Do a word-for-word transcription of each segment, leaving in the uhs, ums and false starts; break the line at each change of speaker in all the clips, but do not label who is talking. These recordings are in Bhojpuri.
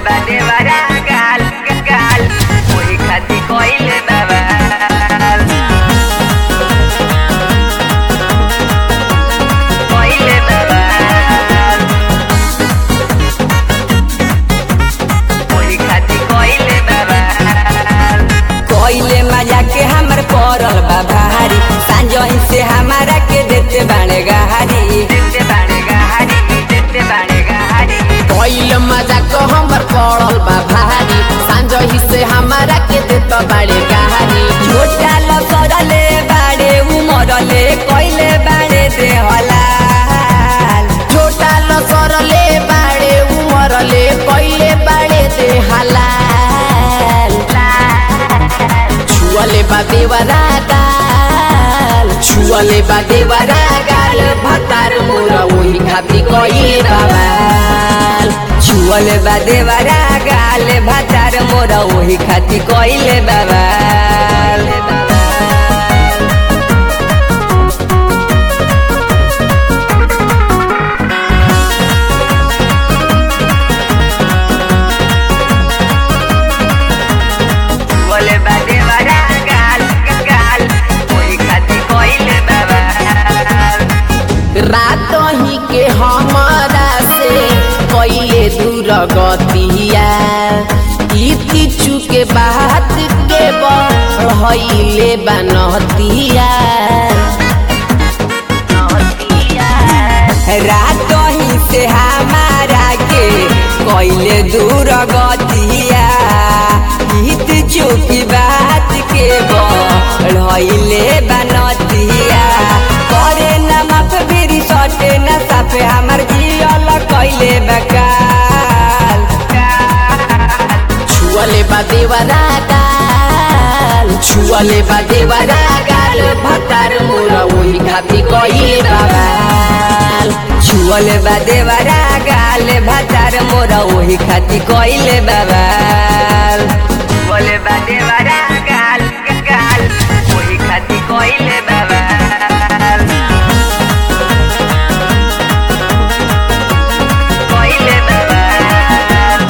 बादे वाला गाल गाल ओही खाती कोइले बवाल कोइले बवाल ओही खाती कोइले बवाल कोइले मजा के हमर पड़ल बा भारी सांझही से हमारा के देते बाणे गहारी देते बाणे गहारी देते बाणे गहारी
कोइल मजा को हमर पड़ल बा भारी सांझही से हमारा के देत बाड़े गहारी
छोटा लसरले बाड़े उमरले कोइले बाड़े दे हलाल
छोटा लसरले बाड़े उमरले कोइले बाड़े दे हलाल छुअले बा देवरा गाल छुअले बा देवरा गाल भतार मोरा ओही खाती कोइले बवाल
छुअले बा देवरा गाल भतार मोरा ओही खाती कोइले बवाल छुअले बा देवरा गाल गाल ओही खाती कोइले बवाल
रात ही के हमारा से कोइले दूर गतिया इति चुके बात के बढ़ले बनतिया
रात ही से हमारा के कोइले दूर गतिया हित चुकी बात के बढ़ले बनतिया करे न माफ बिरी सटे न साफे हमर जियल कोइले बकाल
छुअले बा देवरा गाल छुअले बा देवरा गाल भतार मोरा ओही खाती कोइले बवाल
छुअले बा देवरा गाल भतार मोरा ओही खाती कोइले बवाल छुअले बा देवरा गाल गाल ओही खाती कोइले बवाल कोइले बवाल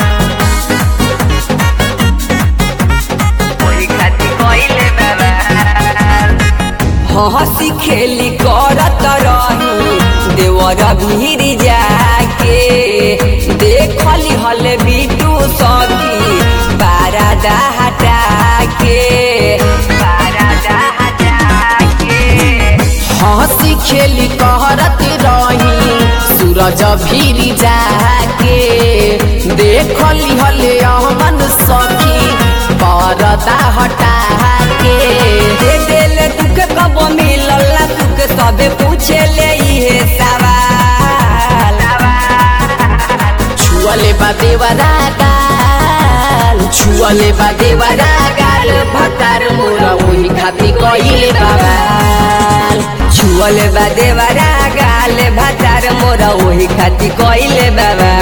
ओही खाती कोइले बवाल हंसी खेली करत रही देवर भीर जाके देखली हल बिटू सखी बारादा हटा के बारादा हटा के
हंसी खेली कहरत रही सूरज भीर जाके देखली हले अमन सखी परदा हटा के
दे दिल दुख कब मिलल ना दुख सबे पूछे ले इहे सवाल
छुअले बा देवरा गाल छुअले बा देवरा गाल भतार मोरा ओही खाती कोइले बवाल
छुअले बा देवरा गाल भतार मोरा ओही खाती कोइले बवाल।